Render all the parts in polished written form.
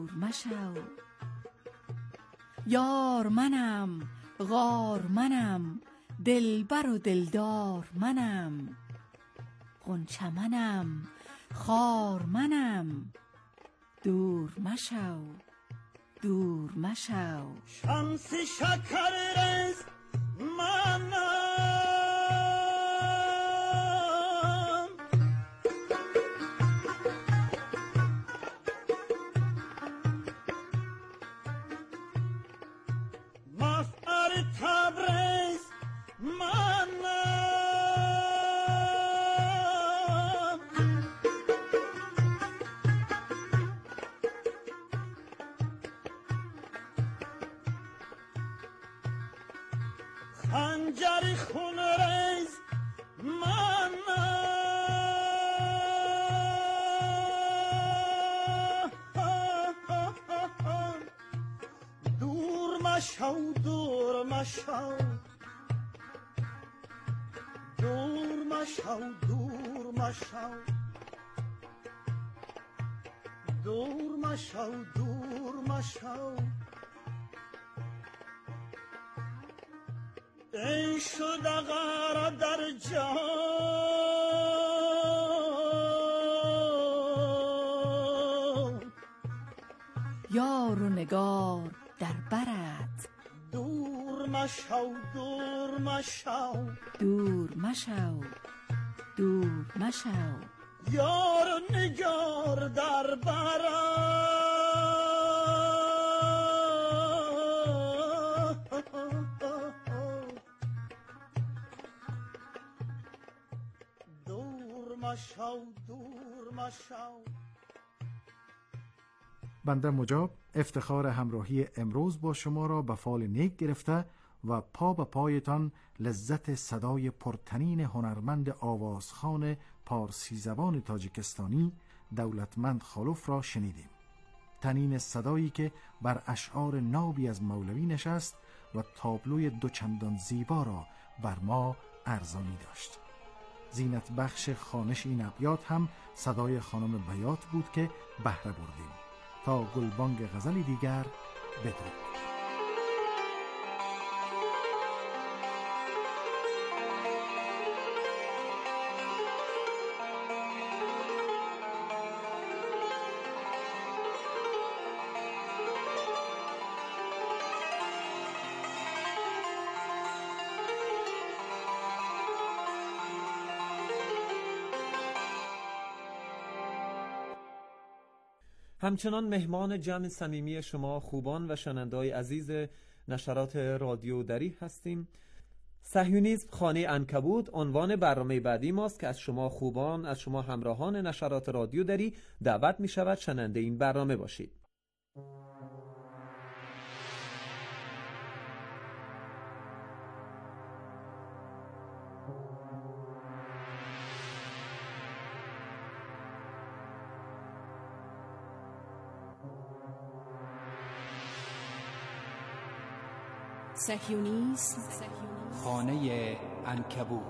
مشو یار منم غار منم دلبر و دلدار منم غنچه منم خار منم دور مشو دور مشو شمس شکر رز منم مفعل تبریز منم خنجر خون ریز منم دور مشو دور مشو دور مشو دور مشو دور مشو دور مشو ای شد غره در جان یار و نگار در برت دور مشو دور مشو دور مشو دور مشو یار و نگار در برت دور مشو دور مشو. بنده مجاب افتخار همراهی امروز با شما را به فال نیک گرفته و پا به پایتان لذت صدای پرتنین هنرمند آوازخوان پارسی زبان تاجیکستانی دولتمند خالوف را شنیدیم. تنین صدایی که بر اشعار نابی از مولوی نشست و تابلوی دوچندان زیبا را بر ما ارزانی داشت. زینت بخش خوانش این ابیات هم صدای خانم بیات بود که بهره بردیم. تا گلبانگ غزلی دیگر بدرود. همچنان مهمان جمع صمیمی شما خوبان و شنونده‌های عزیز نشرات رادیو دری هستیم. صهیونیسم خانه عنکبوت عنوان برنامه بعدی ماست که از شما خوبان، از شما همراهان نشرات رادیو دری دعوت می شود شنونده این برنامه باشید. صهیونیسم خانه عنکبوت.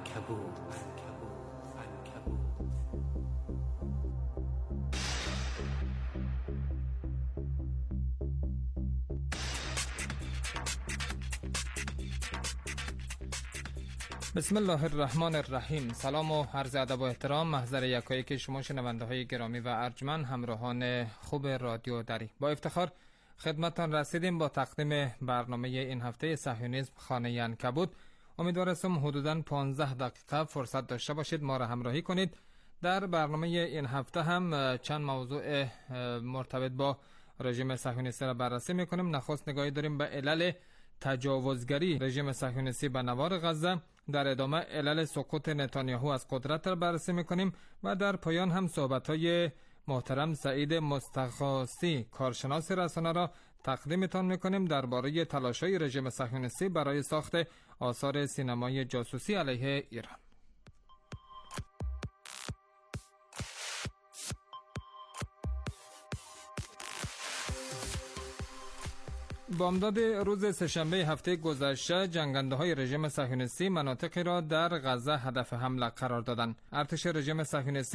بسم الله الرحمن الرحیم. سلام و عرض ادب و احترام محضر یکایک شما شنونده های گرامی و ارجمند همراهان خوب رادیو دری. با افتخار خدمتتان رسیدیم با تقدیم برنامه این هفته صهیونیسم خانه عنکبوت. امیدوارم حدوداً 15 دقیقه فرصت داشته باشید ما را همراهی کنید. در برنامه این هفته هم چند موضوع مرتبط با رژیم صهیونیستی را بررسی میکنیم. نخست نگاهی داریم به علل تجاوزگری رژیم صهیونیستی به نوار غزه، در ادامه علل سقوط نتانیاهو از قدرت را بررسی میکنیم و در پایان هم صحبت‌های محترم سعید مستخاصی کارشناس رسانه را تقدیمتان میکنیم درباره تلاش‌های رژیم صهیونیستی برای ساخت آثار سینمای جاسوسی علیه ایران. بامداد روز سه‌شنبه هفته گذشته جنگنده‌های رژیم صهیونیستی مناطقی را در غزه هدف حمله قرار دادند. ارتش رژیم صهیونیستی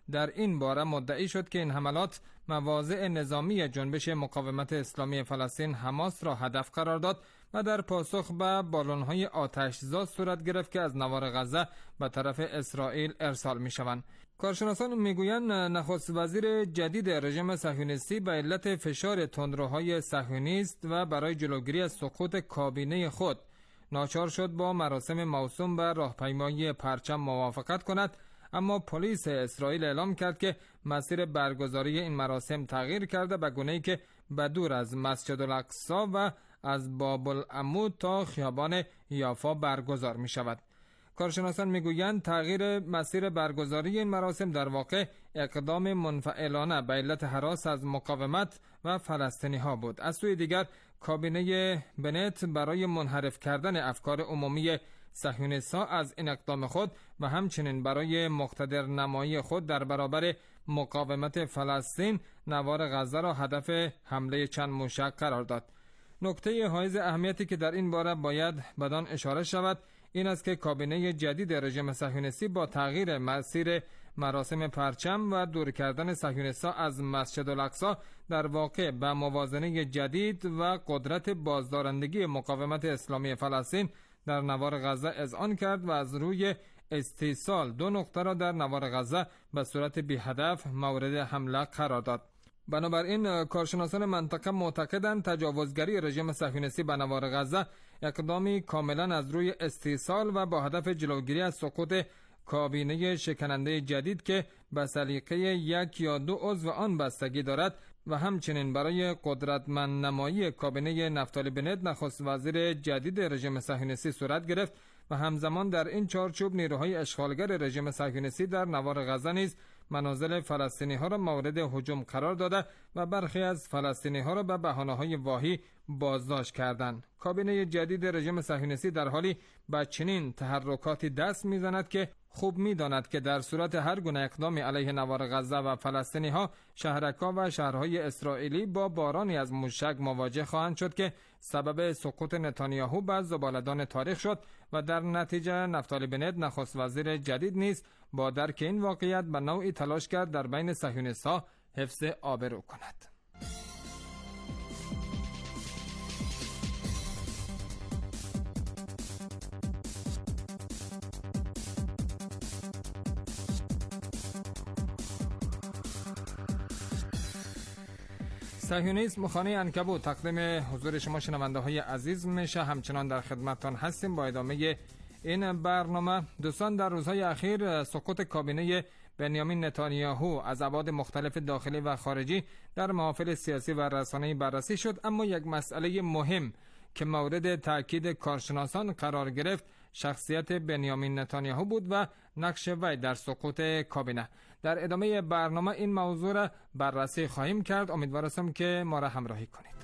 در این باره مدعی شد که این حملات مواضع نظامی جنبش مقاومت اسلامی فلسطین حماس را هدف قرار داد و در پاسخ به بالون‌های آتش‌زا صورت گرفت که از نوار غزه به طرف اسرائیل ارسال می‌شوند. کارشناسان میگویند نخست وزیر جدید رژیم صهیونیستی به علت فشار تندروهای صهیونیست و برای جلوگیری از سقوط کابینه خود ناچار شد با مراسم موسوم به راهپیمایی پرچم موافقت کند، اما پلیس اسرائیل اعلام کرد که مسیر برگزاری این مراسم تغییر کرده به گونه‌ای که به دور از مسجد الاقصی و از باب العمود تا خیابان یافا برگزار می شود. کارشناسان میگویند تغییر مسیر برگزاری این مراسم در واقع اقدام منفعلانه به علت هراس از مقاومت و فلسطینی ها بود. از سوی دیگر کابینه بنت برای منحرف کردن افکار عمومی صهیونیست‌ها از این اقدام خود و همچنین برای مقتدر نمایی خود در برابر مقاومت فلسطین نوار غزه را هدف حمله چند موشک قرار داد. نکته حائز اهمیتی که در این باره باید بدان اشاره شود این است که کابینه جدید رژیم صهیونیستی با تغییر مسیر مراسم پرچم و دور کردن صهیونیست‌ها از مسجد الاقصی در واقع به موازنه جدید و قدرت بازدارندگی مقاومت اسلامی فلسطین در نوار غزه اذعان کرد و از روی استیصال دو نقطه را در نوار غزه به صورت بی هدف مورد حمله قرار داد. بنابراین کارشناسان منطقه معتقدند تجاوزگری رژیم صهیونیستی به نوار غزه اقدامی کاملا از روی استیصال و با هدف جلوگیری از سقوط کابینه شکننده جدید که به سلیقه یک یا دو عضو آن بستگی دارد و همچنین برای قدرتمند نمایی کابینه نفتالی بنت نخست وزیر جدید رژیم صهیونیستی صورت گرفت و همزمان در این چارچوب نیروهای اشغالگر رژیم صهیونیستی در نوار غزه نیز منازل فلسطینی ها را مورد هجوم قرار داده و برخی از فلسطینی ها را به بهانه‌های واهی بازداشت کردند. کابینه جدید رژیم صهیونیستی در حالی به چنین تحرکاتی دست میزند که خوب میداند که در صورت هر گونه اقدامی علیه نوار غزه و فلسطینی ها شهرک‌ها و شهرهای اسرائیلی با بارانی از موشک مواجه خواهند شد که سبب سقوط نتانیاهو به زباله‌دان تاریخ شد و در نتیجه نفتالی بنت نخست وزیر جدید نیز با درک این واقعیت به نوعی تلاش کرد در بین صهیونیست‌ها حفظ آبرو کند. صهیونیسم خانه عنکبوت تقدیم حضور شما شنونده های عزیز میشه. همچنان در خدمتتان هستیم با ادامه این برنامه. دوستان، در روزهای اخیر سقوط کابینه بنیامین نتانیاهو از ابعاد مختلف داخلی و خارجی در محافل سیاسی و رسانه‌ای بررسی شد، اما یک مسئله مهم که مورد تاکید کارشناسان قرار گرفت شخصیت بنیامین نتانیاهو بود و نقش وی در سقوط کابینه. در ادامه برنامه این موضوع را بررسی خواهیم کرد. امیدوارم که ما را همراهی کنید.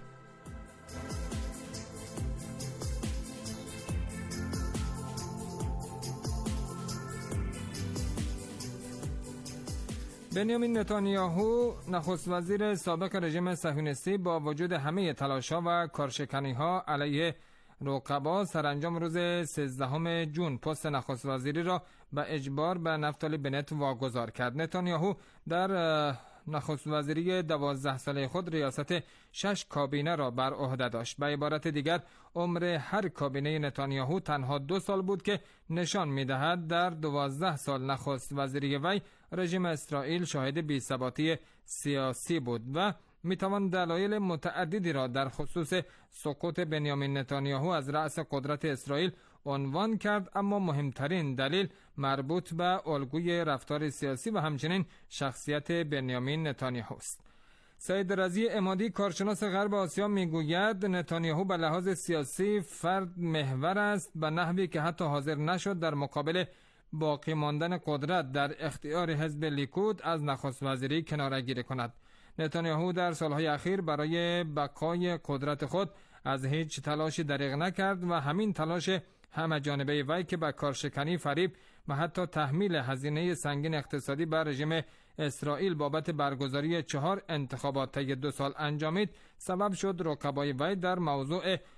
بنیامین نتانیاهو نخست وزیر سابق رژیم صهیونیستی با وجود همه تلاش‌ها و کارشکنی‌ها علیه رقبا سرانجام روز 13 ژوئن پست نخست وزیری را به اجبار به نفتالی بنت واگذار کرد. نتانیاهو در نخست وزیری 12 ساله خود ریاست 6 کابینه را بر عهده داشت. به عبارت دیگر عمر هر کابینه نتانیاهو تنها 2 سال بود که نشان می‌دهد در 12 سال نخست وزیری وی رژیم اسرائیل شاهد بی‌ثباتی سیاسی بود و میتوان دلایل متعددی را در خصوص سقوط بنیامین نتانیاهو از رأس قدرت اسرائیل عنوان کرد، اما مهمترین دلیل مربوط به الگوی رفتار سیاسی و همچنین شخصیت بنیامین نتانیاهو است. سید رضی عمادی کارشناس غرب آسیا میگوید نتانیاهو به لحاظ سیاسی فرد محور است به نحوی که حتی حاضر نشد در مقابل باقی ماندن قدرت در اختیار حزب لیکود از نخست وزیری کناره‌گیری کند. نتانیاهو در سالهای اخیر برای بقای قدرت خود از هیچ تلاشی دریغ نکرد و همین تلاش همه جانبه وی که به کارشکنی، فریب و حتی تحمیل هزینه سنگین اقتصادی بر رژیم اسرائیل بابت برگزاری 4 انتخابات طی 2 سال انجامید سبب شد رقبای وی در موضوع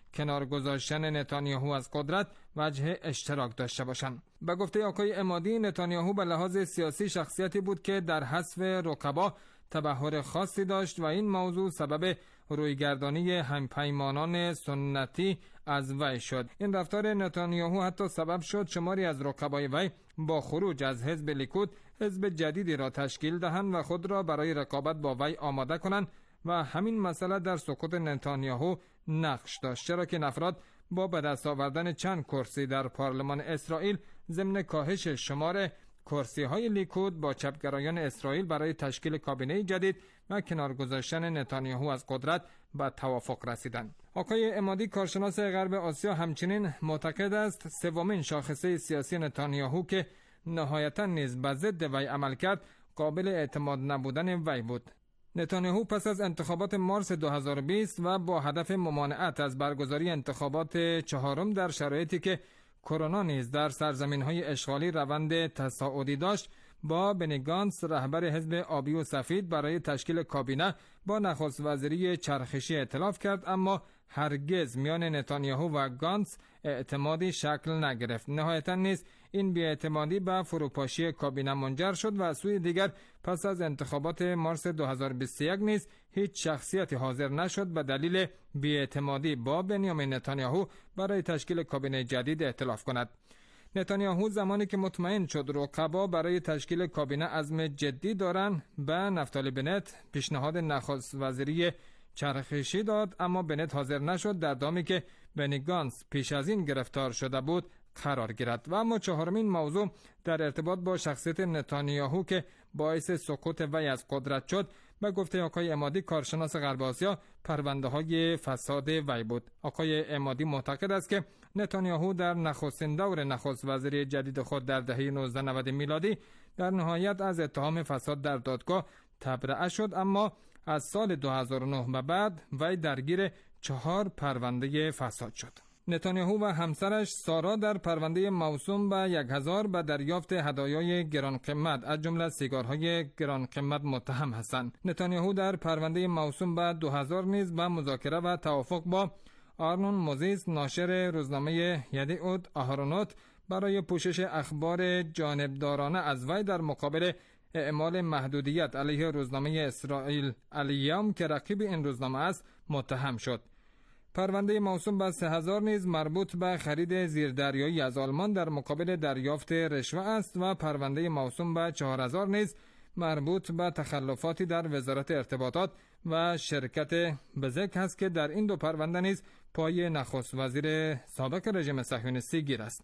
کنار گذاشتن نتانیاهو از قدرت وجه اشتراک داشته باشند. به گفته آقای عمادی، نتانیاهو به لحاظ سیاسی شخصیتی بود که در حذف رقبا تبحر خاصی داشت و این موضوع سبب رویگردانی همپیمانان سنتی از وی شد. این رفتار نتانیاهو حتی سبب شد شماری از رقبای وی با خروج از حزب لیکود حزب جدیدی را تشکیل دهند و خود را برای رقابت با وی آماده کنند و همین مسئله در سقوط نتانیاهو نقش داشت، چرا که این افراد با به دست آوردن چند کرسی در پارلمان اسرائیل ضمن کاهش شمار کرسی‌های لیکود با چپگرایان اسرائیل برای تشکیل کابینه جدید و کنار گذاشتن نتانیاهو از قدرت به توافق رسیدند. آقای عمادی، کارشناس غرب آسیا، همچنین معتقد است سومین شاخصه سیاسی نتانیاهو که نهایتاً نیز به ضد وی عمل کرد قابل اعتماد نبودن وی بود. نتانیاهو پس از انتخابات مارس 2020 و با هدف ممانعت از برگزاری انتخابات چهارم در شرایطی که کرونا نیز در سرزمین‌های اشغالی روند تصاعدی داشت، با بنی گانتس رهبر حزب آبی و سفید برای تشکیل کابینه با نخست وزیری چرخشی ائتلاف کرد، اما هرگز میان نتانیاهو و گانتس اعتمادی شکل نگرفت. نهایتاً نیز این بی‌اعتمادی به فروپاشی کابینه منجر شد و از سوی دیگر پس از انتخابات مارس 2021 نیز هیچ شخصیتی حاضر نشد به دلیل بی‌اعتمادی با بنیامین نتانیاهو برای تشکیل کابینه جدید ائتلاف کند. نتانیاهو زمانی که مطمئن شد رقبا برای تشکیل کابینه عزم جدی دارند، به نفتالی بنت پیشنهاد نخست وزیری چرخشی داد، اما بنت حاضر نشد در دامی که بنی گانتس پیش از این گرفتار شده بود قرار گیرد. و اما چهارمین موضوع در ارتباط با شخصیت نتانیاهو که باعث سقوط وی از قدرت شد، به گفته آقای عمادی، کارشناس غرب آسیا، پرونده های فساد وی بود. آقای عمادی معتقد است که نتانیاهو در نخستین دور نخست وزیری جدید خود در دهه 1990 میلادی در نهایت از اتهام فساد در دادگاه تبرئه شد، اما از سال 2009 به بعد وی درگیر 4 پرونده فساد شد. نتانیاهو و همسرش سارا در پرونده موسوم به 1000 به دریافت هدایای گران قیمت از جمله سیگارهای گران قیمت متهم هستند. نتانیاهو در پرونده موسوم به 2000 نیز به مذاکره و توافق با آرنون موزیس، ناشر روزنامه یدیعود آهرونوت، برای پوشش اخبار جانبدارانه از وی در مقابل اعمال محدودیت علیه روزنامه اسرائیل الیام که رقیب این روزنامه است متهم شد. پرونده موسوم به 3000 نیز مربوط به خرید زیردریایی از آلمان در مقابل دریافت رشوه است و پرونده موسوم به 4000 نیز مربوط به تخلفاتی در وزارت ارتباطات و شرکت بزک است که در این دو پرونده نیز پای نخست وزیر سابق رژیم صهیونیستی گیر است.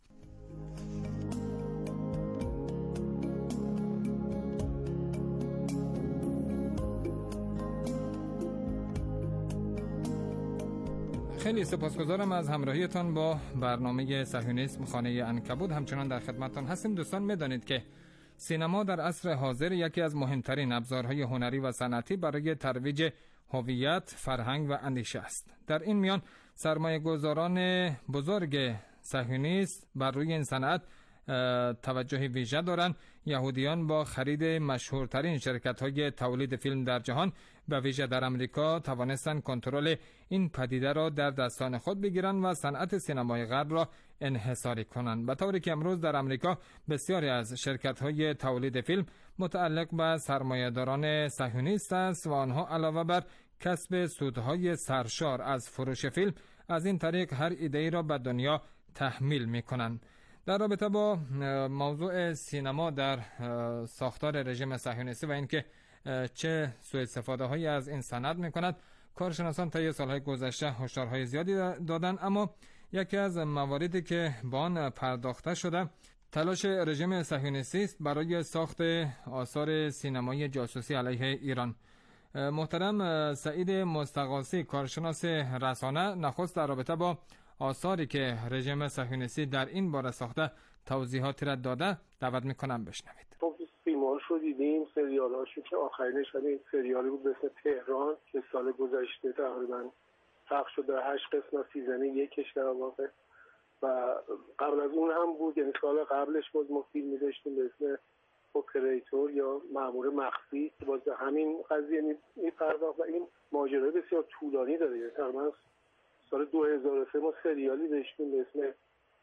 خیلی سپاسگزارم از همراهیتان با برنامه صهیونیسم خانه عنکبوت. همچنان در خدمتتان هستیم. دوستان، می‌دانید که سینما در عصر حاضر یکی از مهمترین ابزارهای هنری و صنعتی برای ترویج هویت، فرهنگ و اندیشه است. در این میان سرمایه‌گذاران بزرگ صهیونیست بر روی این صنعت توجه ویژه دارند. یهودیان با خرید مشهورترین شرکت‌های تولید فیلم در جهان، به ویژه در امریکا، توانستند کنترل این پدیده را در دستان خود بگیرند و صنعت سینمای غرب را انحصاری کنند، به طوری که امروز در امریکا بسیاری از شرکت‌های تولید فیلم متعلق به سرمایه‌داران صهیونیست است و آنها علاوه بر کسب سودهای سرشار از فروش فیلم، از این طریق هر ایده‌ای را به دنیا تحمیل می‌کنند. در رابطه با موضوع سینما در ساختار رژیم صهیونیستی و اینکه چه سوء استفاده هایی از این صنعت می‌کند، کارشناسان طی سالهای گذشته هشدارهای زیادی دادند، اما یکی از مواردی که با آن پرداخته شده تلاش رژیم صهیونیستی است برای ساخت آثار سینمایی جاسوسی علیه ایران. محترم سعید مستغاثی، کارشناس رسانه، نخست در رابطه با آثاری که رژیم صهیونیستی در این باره ساخته توضیحاتی را داده، دعوت میکنم بشنوید. فیلم‌هاشو دیدیم، سریال‌هاشو که آخرینش همین سریالی بود به اسم تهران که سال گذشته تقریبا پخش شده، 8 قسمت، سیزن یکش در واقع، و قبل از اون هم بود، یعنی سال قبلش بود ما فیلمی داشتیم به اسم اپراتور یا مأمور مخفی، باز همین قضیه میپرداخت و این ماجرای بسیار طولانی داره، تقریبا سال 2003 ما سریالی داشتیم به اسم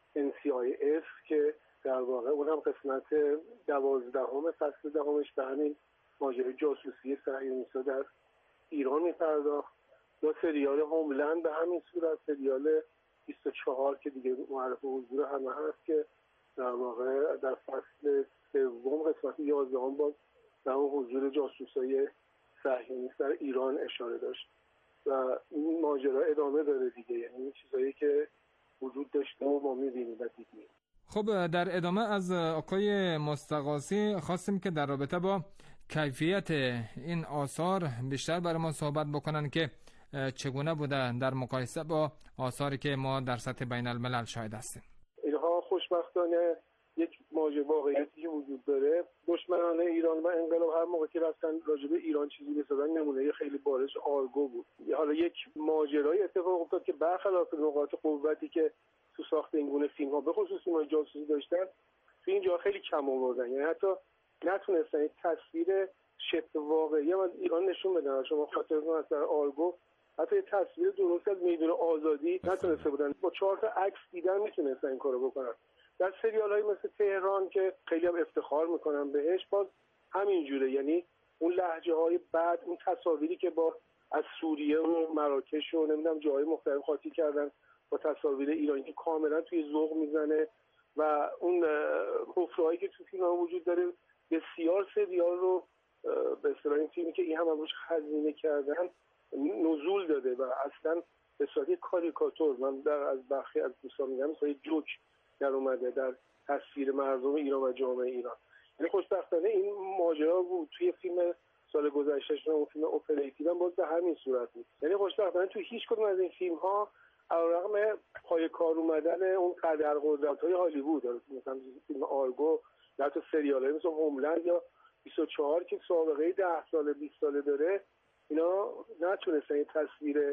NCIS که در واقع اونم قسمت 12 فصل 10 به همین ماجرای جاسوسی صهیونیست‌ها در ایران می‌پرداخت. یا سریال هوملند به همین صورت، سریال 24 که دیگه معرف حضور همه هست که در واقع در فصل 3 قسمت 11 باز در حضور جاسوسای صهیونیست در ایران اشاره داشت و این ماجرا ادامه داره دیگه، یعنی چیزایی که وجود داشته و ما می‌بینیم و دیدیم. خب در ادامه از آقای مستغاثی خواستیم که در رابطه با کیفیت این آثار بیشتر برای ما صحبت بکنن که چگونه بوده در مقایسه با آثاری که ما در سطح بین الملل شاهد هستیم. اینها خوشبختانه یک ماجرا واقعیتی که وجود داره. دشمنان ایران و انقلاب هر موقع که رفتن راجع به ایران چیزی می‌سازن، نمونه خیلی بارز آرگو بود. حالا یک ماجرای اتفاق افتاد که برخلاف نقاط قوتی که تو ساخت این گونه فیلم‌ها به خصوص فیلم‌های جاسوسی داشتن، تو اینجا خیلی کم آوردن، یعنی حتی نتونستن تصویر شبه واقعی از ایران نشون بدن. شما خاطرتون هست در آرگو حتی یه تصویر درست از میدون آزادی نتونسته بودن، با 4 تا عکس دیدن میتونستن این کارو بکنن. در سریال‌های مثل تهران که خیلی هم افتخار میکنم بهش، باز همین جوره، یعنی اون لهجه‌های بد، اون تصاویری که با از سوریه و مراکش و نمیدونم جاهای مختلف خاطی کردن با تصاویر ایرانی که کاملا توی ذوق میزنه و اون حفره‌هایی که تو فیلم‌ها وجود داره، بسیار سریال رو به اصطلاح این فیلمی که این هم روش هزینه کردن نزول داده و اصلا به صورت کاریکاتور، من از برخی از دوستان میگم مثلا جوک در اومده در تصویر مردم ایران و جامعه ایران. یعنی خوشبختانه این ماجرا بود توی فیلم سال گذشتهش، اون فیلم اپراتیو هم باز به همین صورت بود. یعنی خوشبختانه توی هیچ کدوم از این فیلم‌ها علیرغم پای کار اومدن اون قدرقدرت‌های هالیوود، مثلا فیلم آرگو یا حتی سریال‌های مثل هوملند یا 24 که سابقه 10 ساله 20 ساله داره، اینا نتونستن یه تصویر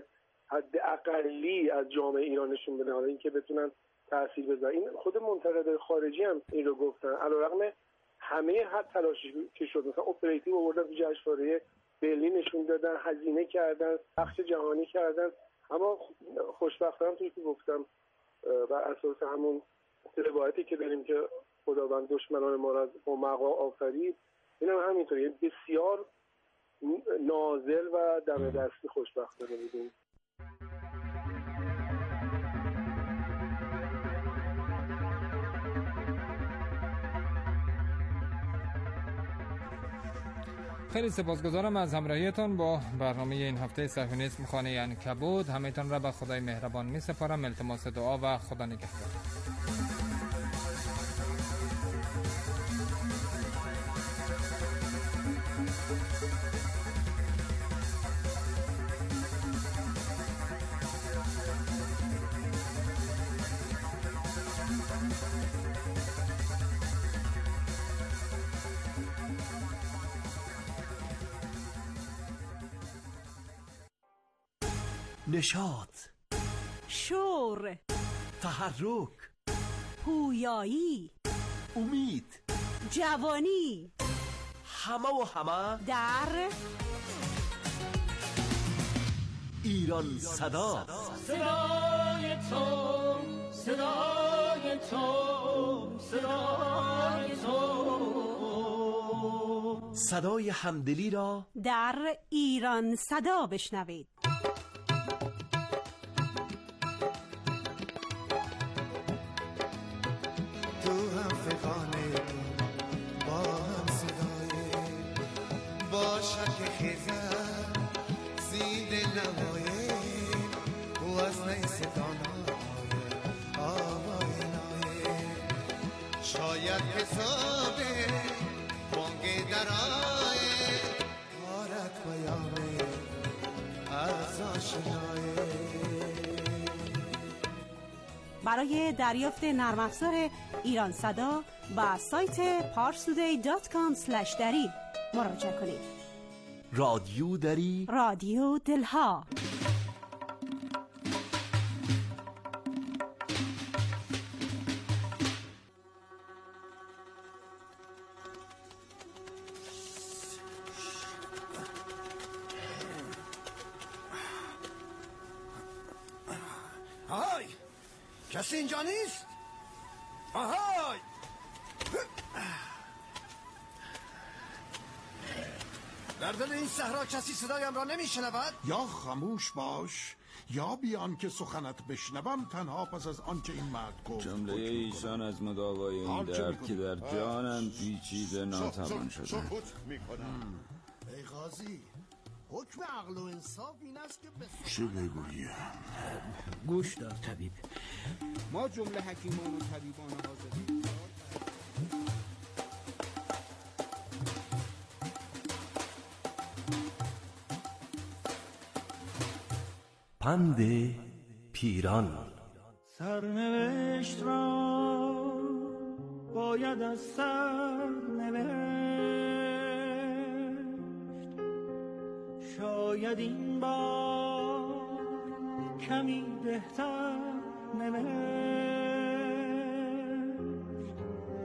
حداقلی از جامعه ایران نشون بدن، حالا اینکه بتونن تاثیر بذارن. این خود منتقدای خارجی هم این رو گفتن، علیرغم همه تلاشی که شد، مثلا اپراتیو آوردن تو جشنواره برلین نشون دادن، هزینه کردن، پخش جهانی کردن، اما خوشبختانه توی که گفتم بر اساس همون روایتی که داریم که خداوند دشمنان ما را با مقا آفرید، این هم همینطوری بسیار نازل و دم دستی خوشبختانه بودیم. خیلی سپاسگزارم از همراهیتان با برنامه این هفته صهیونیسم خانه عنکبوت. همه‌تان را به خدای مهربان می سپارم. التماس دعا و خدا نگهدار. نشاط، شور، تحرک، پویایی، امید، جوانی، همه در ایران صدا. صدای تو، صدای تو، صدای تو، صدای همدلی را در ایران صدا بشنوید. شاید حسابه بانگ درائه کارت بیامه از آشنایه. برای دریافت نرم افزار ایران صدا با سایت parstoday.com/dari مراجعه کنید. رادیو دری، رادیو دلها. آهای، کسی اینجا نیست؟ آهای! در دل این صحرا کسی صدایم را نمیشنود؟ یا خاموش باش یا بیان که سخنت بشنوم تنها پس از آنچه این مرد گفت. جمله ایشان از مداوای این درد که در جانم پیچیده ناتوان شده. ای قاضی، حکم عقل و انصاف این است که چه بگویم؟ گوش دار طبیب، ما جمله حکیمان و طبیبان حاضرین پند پیران. سرنوشت را باید از سر نوشت، شاید این بار کمی بهتر نوشت.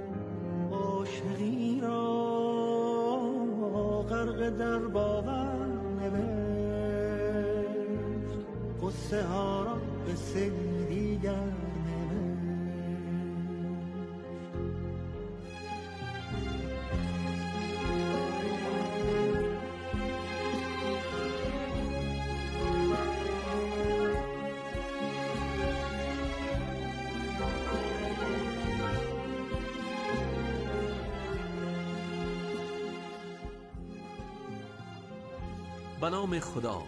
عاشقی را غرق در باور نوشت، قصه ها را به سری دیگر به نام خدا.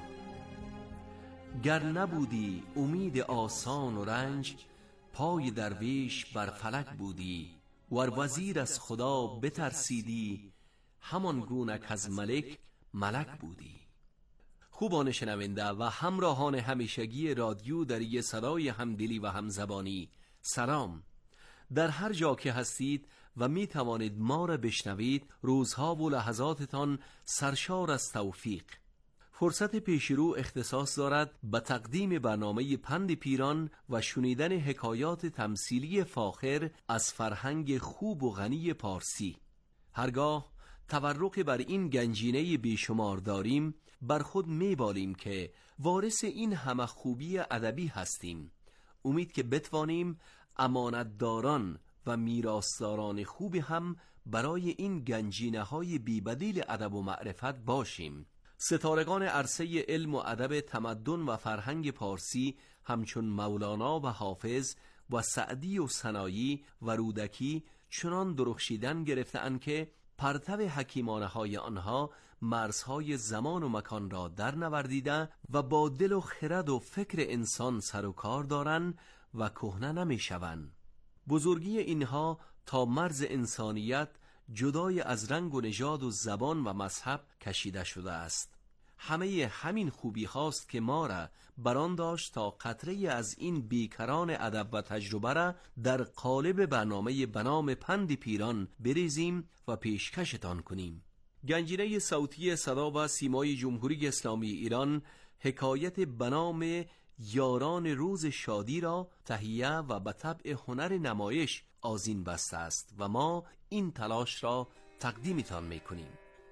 گر نبودی امید آسان و رنج، پای درویش بر فلک بودی. ور وزیر از خدا بترسیدی، همان گونه از ملک ملک بودی. خوبان شنونده و همراهان همیشگی رادیو دری صدای همدلی و همزبانی، سلام. در هر جا که هستید و می توانید ما را بشنوید، روزها و لحظاتتان سرشار از توفیق. فرصت پیشرو اختصاص دارد به تقدیم برنامه پند پیران و شنیدن حکایات تمثیلی فاخر از فرهنگ خوب و غنی پارسی. هرگاه تورق بر این گنجینه بیشمار داریم، بر خود میبالیم که وارث این همه خوبی ادبی هستیم. امید که بتوانیم امانتداران و میراثداران خوبی هم برای این گنجینه های بی‌بدیل ادب و معرفت باشیم. ستارگان عرصه علم و ادب تمدن و فرهنگ پارسی همچون مولانا و حافظ و سعدی و سنایی و رودکی چنان درخشیدن گرفتند که پرتو حکیمانه های آنها مرزهای زمان و مکان را در نوردیده و با دل و خرد و فکر انسان سر و کار دارند و کهنه نمی شوند. بزرگی اینها تا مرز انسانیت جدای از رنگ و نژاد و زبان و مذهب کشیده شده است. همه همین خوبی هاست که ما را بران داشت تا قطره از این بیکران ادب و تجربه را در قالب برنامه به نام پند پیران بریزیم و پیشکشتان کنیم. گنجینه صوتی صدا و سیمای جمهوری اسلامی ایران حکایت به نام یاران روز شادی را تهیه و به طبع هنر نمایش آذین بسته است و ما این تلاش را تقدیمتان میکنیم.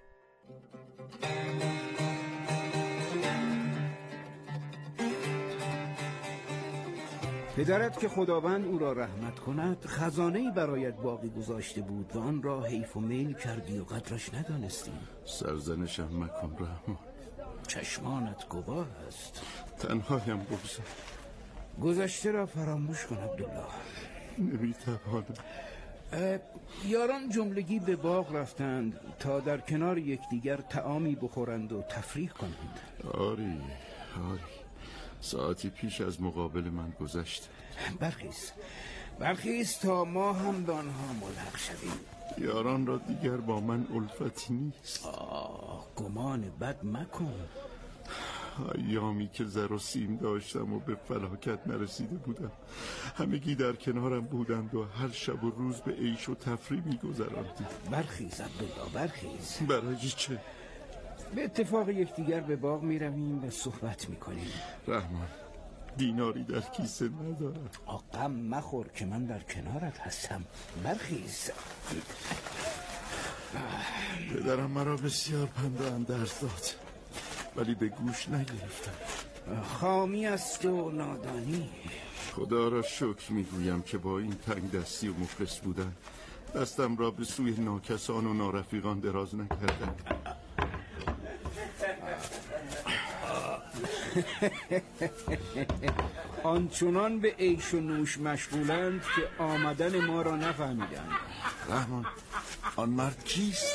پدرت که خداوند او را رحمت کند خزانه‌ای برایت باقی گذاشته بود و آن را حیف و میل کردی و قدرش ندانستی. سرزنشم مکن رحمان، چشمانت گواه است. تنهایم بگذار. گذشته را فراموش کن عبدالله. نمیتوانم. یاران جملگی به باغ رفتند تا در کنار یکدیگر طعامی بخورند و تفریح کنند. آری ساعتی پیش از مقابل من گذشت. برخیز تا ما هم به آنها ملحق شویم. یاران را دیگر با من الفتی نیست. گمان بد مکن. ایامی که زر و سیم داشتم و به فلاکت نرسیده بودم همگی در کنارم بودند و هر شب و روز به عیش و تفریح می‌گذراندیم. برخیز عبدالله، برخیز. برای چه؟ به اتفاق یکدیگر به باغ می‌رویم و صحبت می‌کنیم. رحمان، دیناری در کیسه ندارم. غم مخور که من در کنارت هستم. برخیز. پدرم مرا بسیار پند و اندرز داد ولی به گوش نگرفتم. خامی است و نادانی. خدا را شکر میگویم که با این تنگ دستی و مفلس بودن دستم را به سوی ناکسان و نارفیقان دراز نکردم. آنچنان به عیش و نوش مشغولند که آمدن ما را نفهمیدند. رحمان، آن مرد کیست؟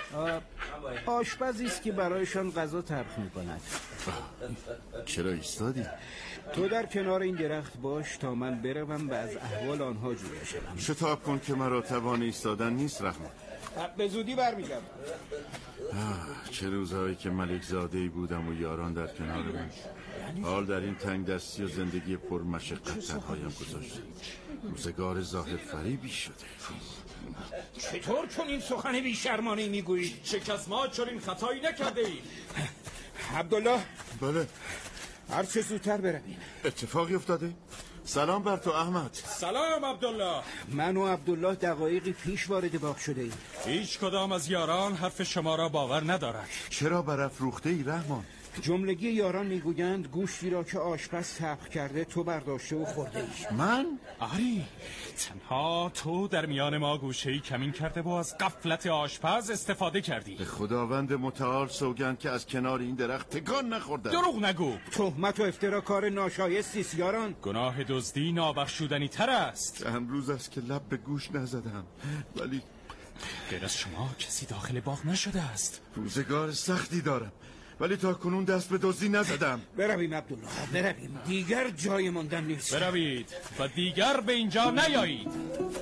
آشپزی است که برایشان غذا طبخ می‌کند. چرا ایستادی؟ تو در کنار این درخت باش تا من بروم و از احوال آنها جویا شوم. شتاب کن که مرا توان ایستادن نیست رحمان. به زودی برمیگردم. چه روزهایی که ملک زاده‌ای بودم و یاران در کنار من. حال در این تنگ دستی و زندگی پر مشقت تنهایم گذاشتم. روزگار ظاهر فریبی شده. چطور چون این سخن بی شرمانه میگویی؟ چه کس ما چنین خطایی نکرده ای؟ عبدالله. بله. هر چه زودتر برویم. اتفاقی افتاده؟ سلام بر تو احمد. سلام عبدالله. من و عبدالله دقایقی پیش وارد باغ شده ایم. هیچ کدام از یاران حرف شما را باور ندارد. چرا برافروخته ای رحمان؟ جملگی یاران میگویند گوشتی را که آشپز طبخ کرده تو برداشته و خورده ای. من؟ آری، تنها تو در میان ما گوشه‌ای کمین کرده و از غفلت آشپز استفاده کردی. به خداوند متعال سوگند که از کنار این درخت تکان نخوردم. دروغ نگو. تهمت و افترا کار ناشایستی است یاران. گناه دزدی نابخشودنی تر است. چند روز است که لب به گوش نزدم، ولی غیر از شما کسی داخل باغ نشده است. روزگار سختی دارم، ولی تا کنون دست به دزدی نزدم. برویم عبدالله، برویم. دیگر جای ماندن نیست. بروید و دیگر به اینجا نیایید.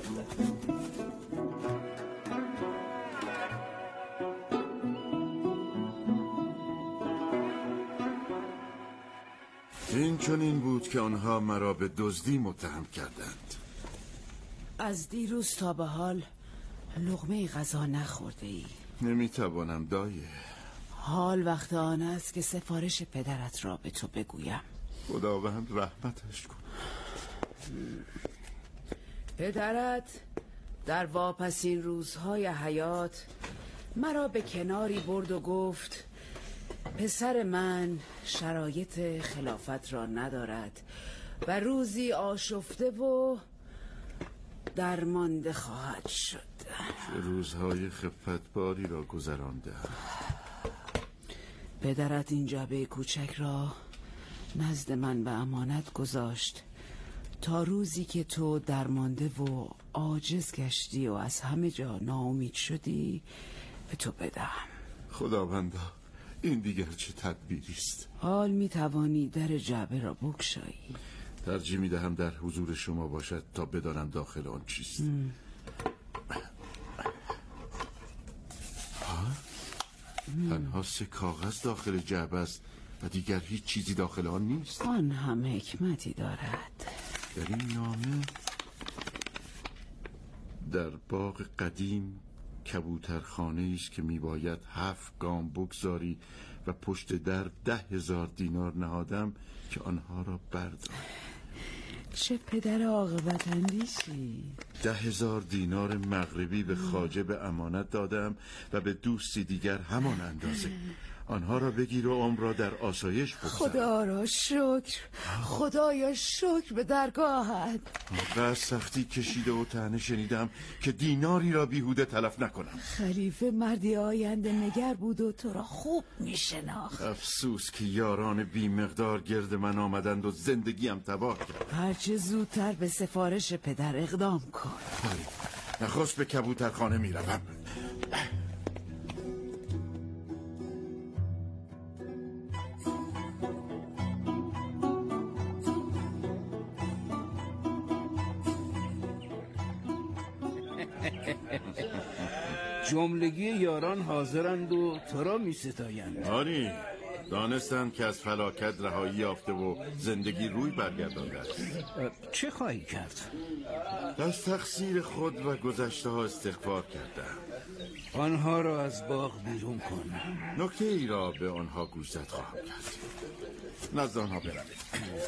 این چنین بود که آنها مرا به دزدی متهم کردند. از دیروز تا به حال لقمه غذا نخورده ای. نمیتوانم دایه. حال وقت آن است که سفارش پدرت را به تو بگویم. خداوند رحمتش کن. پدرت در واپسین روزهای حیات مرا به کناری برد و گفت پسر من شرایط خلافت را ندارد و روزی آشفته و درمانده خواهد شد. چه روزهای خفتباری را گذرانده. پدرت این جعبه کوچک را نزد من به امانت گذاشت تا روزی که تو درمانده و عاجز گشتی و از همه جا ناامید شدی به تو بدهم. خداوندا، این دیگر چه تدبیری است؟ حال می توانی در جعبه را بگشایی. ترجیح می دهم در حضور شما باشد تا بدانم داخل آن چیست. تنها 3 کاغذ داخل جعبه است و دیگر هیچ چیزی داخل آن نیست. آن هم حکمتی دارد. در این نامه در باغ قدیم کبوترخانه است که میباید 7 گام بگذاری و پشت در 10,000 دینار نهادم که آنها را بردار. چه پدر عاقبت اندیشی. 10,000 دینار مغربی به خواجه به امانت دادم و به دوستی دیگر همان اندازه. آنها را بگیر و عمر را در آسایش بگذار. خدا را شکر، خدایا شکر به درگاهت. آنقدر سختی کشیده و طعنه شنیدم که دیناری را بیهوده تلف نکنم. خلیفه مردی آینده نگر بود و تو را خوب میشناخت. افسوس که یاران بی مقدار گرد من آمدند و زندگیم تباه کرد. هرچه زودتر به سفارش پدر اقدام کن. نخست به کبوترخانه می روم. جملگی یاران حاضرند و تو را می ستایند. آری، دانستند که از فلاکت رهایی یافته و زندگی روی برگردانده است. چه خواهی کرد؟ از تقصیر خود و گذشته ها استغفار کردم. آنها را از باغ بیرون کن. نکته ای را به آنها گوشزد خواهم کرد. نزد آنها بروید.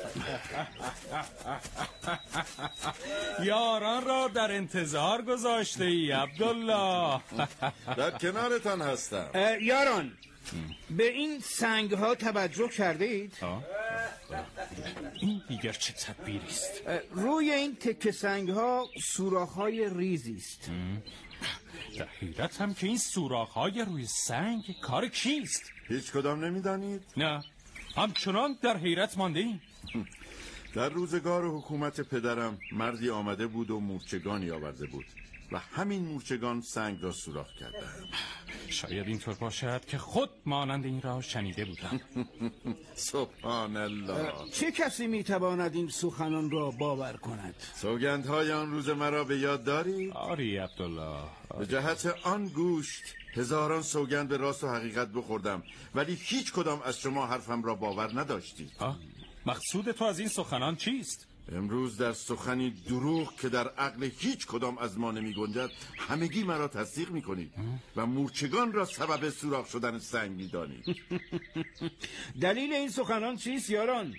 یاران را در انتظار گذاشته ای عبدالله. در کنارتان هستم. یاران، به این سنگ ها توجه کرده اید؟ این دیگر چه تدبیری است؟ روی این تکه سنگ ها سوراخ های ریزی است. در حیرت هم که این سوراخ های روی سنگ کار کیست؟ هیچ کدام نمیدانید؟ نه، همچنان در حیرت مانده ایم. در روزگار حکومت پدرم مردی آمده بود و مورچگانی آورده بود و همین مورچگان سنگ را سوراخ کرده. شاید اینطور باشد که خود مانند این را شنیده بودم. سبحان الله. چه کسی میتواند این سخنان را باور کند؟ سوگندهای آن روز مرا به یاد داری؟ آری عبدالله. به جهت آن گوشت هزاران سوگند به راست و حقیقت بخوردم، ولی هیچ کدام از شما حرفم را باور نداشتید. مقصود تو از این سخنان چیست؟ امروز در سخنی دروغ که در عقل هیچ کدام از ما نمی گنجد همگی مرا تصدیق می کنید و مورچگان را سبب سوراخ شدن سنگ می دانید. دلیل این سخنان چیست یاران؟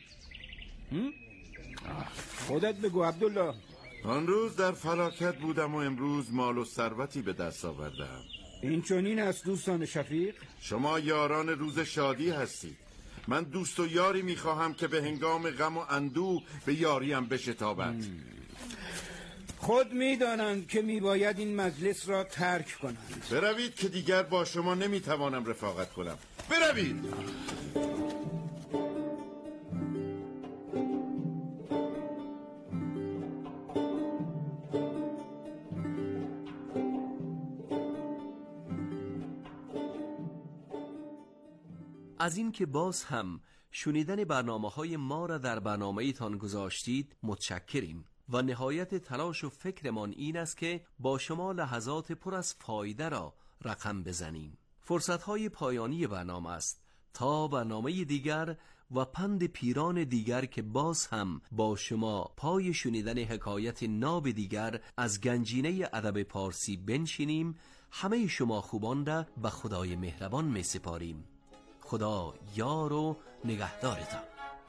خودت بگو عبدالله. آن روز در فلاکت بودم و امروز مال و ثروتی به دست آوردم. این چنین است دوستان شفیق؟ شما یاران روز شادی هستید. من دوست و یاری میخواهم که به هنگام غم و اندوه به یاریم بشتابد. خود میدانند که میباید این مجلس را ترک کنند. بروید که دیگر با شما نمیتوانم رفاقت کنم. بروید. از این که باز هم شنیدن برنامه‌های ما را در برنامه‌ایتان گذاشتید متشکریم و نهایت تلاش و فکرمان این است که با شما لحظات پر از فایده را رقم بزنیم. فرصت‌های پایانی برنامه است تا برنامه دیگر و پند پیران دیگر که باز هم با شما پای شنیدن حکایت ناب دیگر از گنجینه ادب پارسی بنشینیم. همه شما خوبان را به خدای مهربان می سپاریم. خدا یار و نگهدارتان.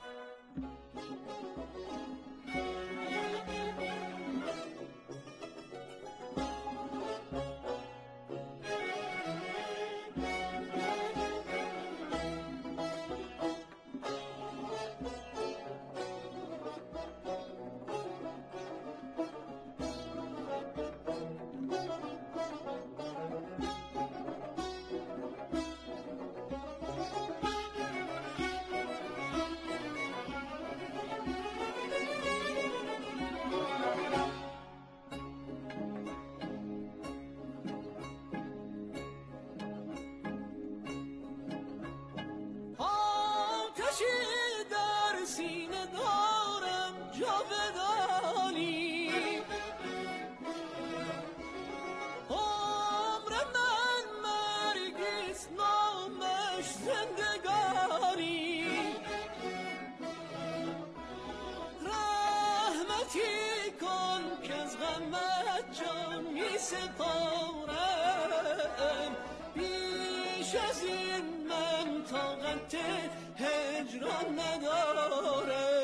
سپارم بیش از این من طاقت هجران ندارم.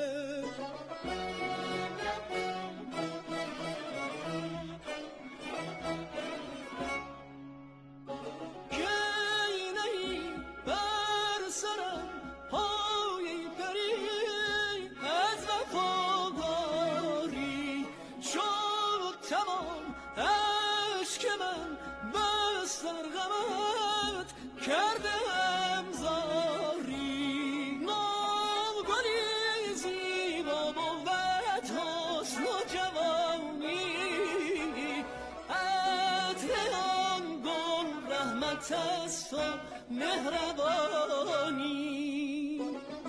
است و مهربانی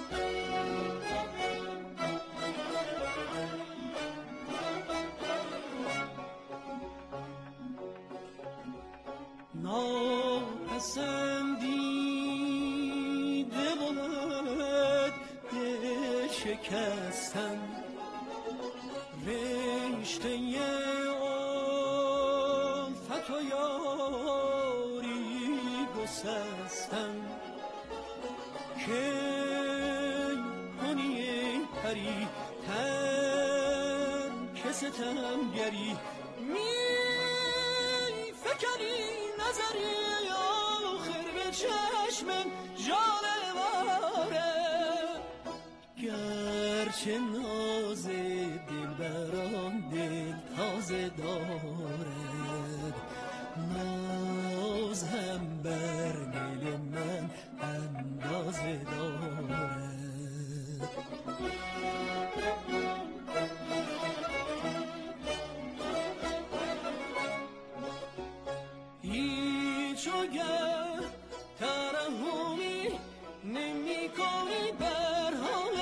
ناپسندیده بود شکستن رشته الفت و سستم که کنی پری ترک ستمگری می فکری نظری آخر به چشمم جانواره گر گرچه ناز دلبران دل تازه دارد، ناز هم بر دل من اندازه دارد. هیچ وگر ترحمی نمی کنی بر حال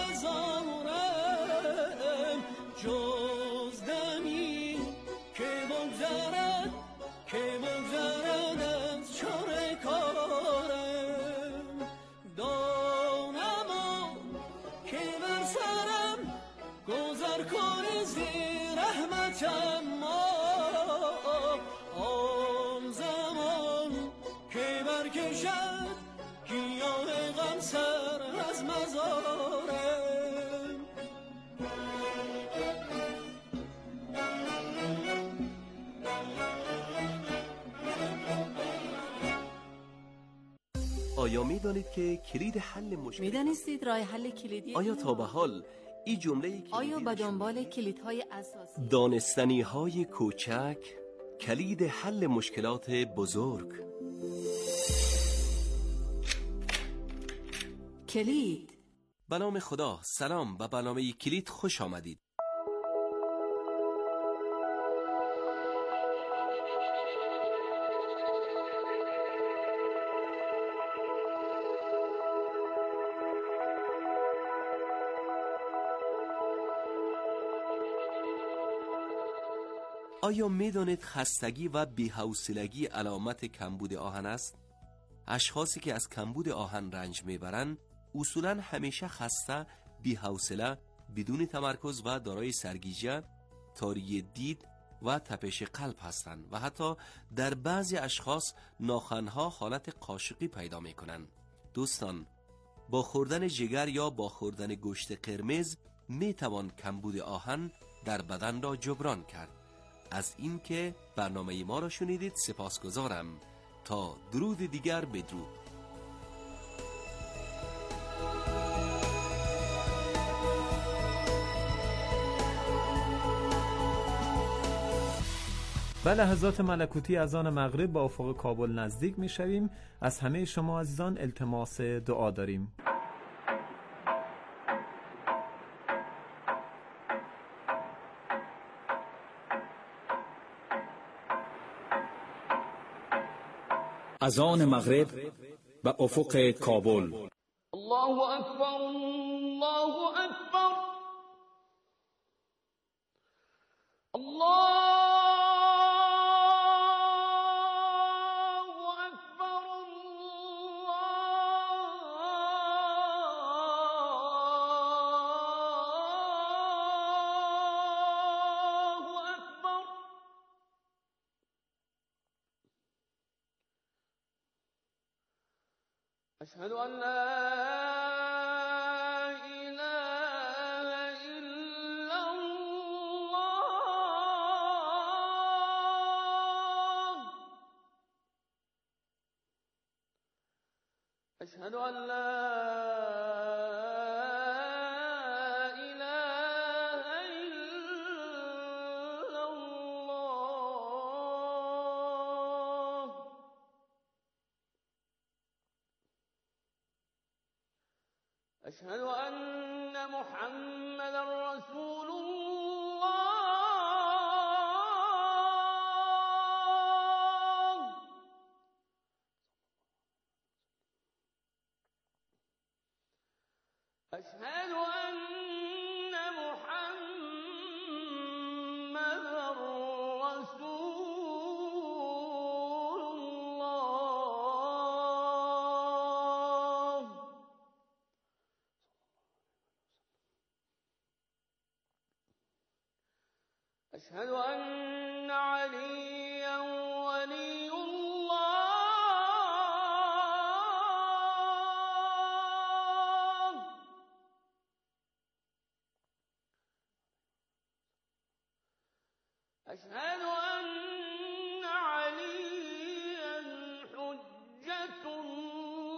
زارم، جز دمی که بگذرد از چاره کارم. دانم که بر سرم گذر کنی زی رحمتم، آن زمان که برکشد گیاه غم سر از مزارم. آیا می‌دانید که کلید حل مشکل می‌دانستید راه حل کلیدی؟ آیا تا به حال این جمله آیا به دنبال کلیدهای اساسی دانستنی‌های کوچک کلید حل مشکلات بزرگ؟ کلید. به نام خدا، سلام و برنامه کلید خوش آمدید. آیا می‌دانید خستگی و بی‌حوصلگی علامت کمبود آهن است؟ اشخاصی که از کمبود آهن رنج میبرند اصولاً همیشه خسته، بی‌حوصله، بدون تمرکز و دارای سرگیجه، تاری دید و تپش قلب هستند و حتی در بعضی اشخاص ناخنها حالت قاشقی پیدا میکنند. دوستان، با خوردن جگر یا با خوردن گوشت قرمز میتوان کمبود آهن در بدن را جبران کرد. از اینکه برنامه ما را شنیدید سپاسگزارم. تا درود دیگر بدرود. و لحظات ملکوتی از آن مغرب با افق کابل نزدیک می شویم. از همه شما عزیزان التماس دعا داریم. از آن مغرب به افق کابل. الله اکبر، الله اکبر، الله اکبر، الله اکبر. أشهد أن لا إله إلا الله. أشهد أن لا إله إلا الله. أشهد أن محمدا رسول الله. أشهد أن محمدا رسول الله. أشهد أن عليا ولي الله. أشهد أن عليا حجة الله.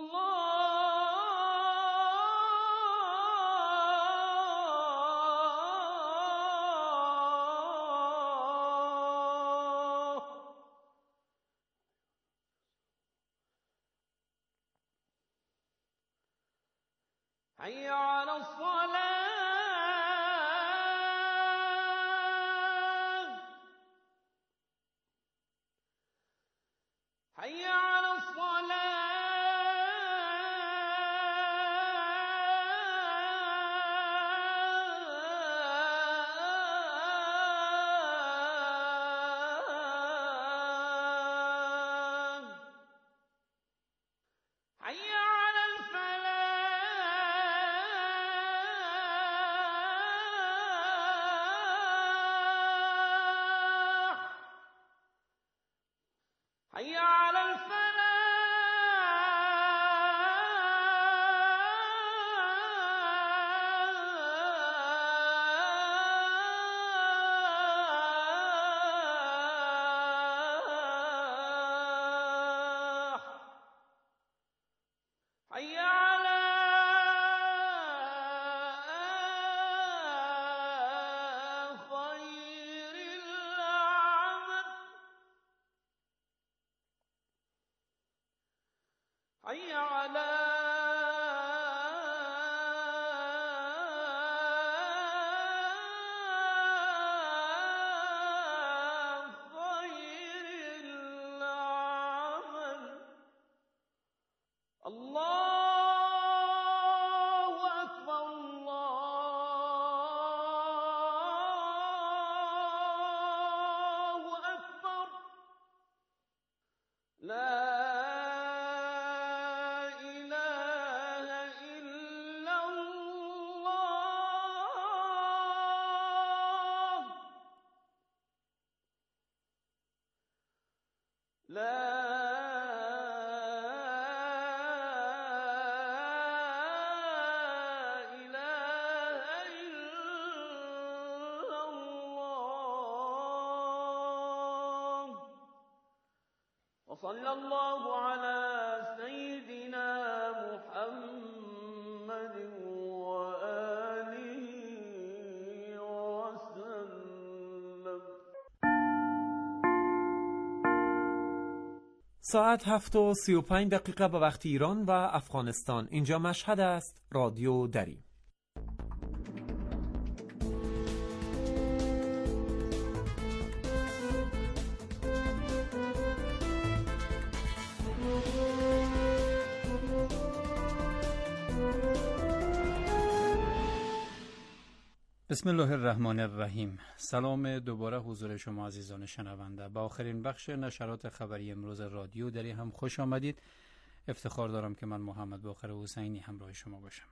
وصلى الله على سيدنا محمد وآله وسلم. ساعت 7:35 به وقت ایران و افغانستان. اینجا مشهد است. رادیو دری. بسم الله الرحمن الرحیم. سلام دوباره حضور شما عزیزان شنونده. با آخرین بخش نشرات خبری امروز رادیو دری هم خوش آمدید. افتخار دارم که من محمد باقر حسینی همراه شما باشم.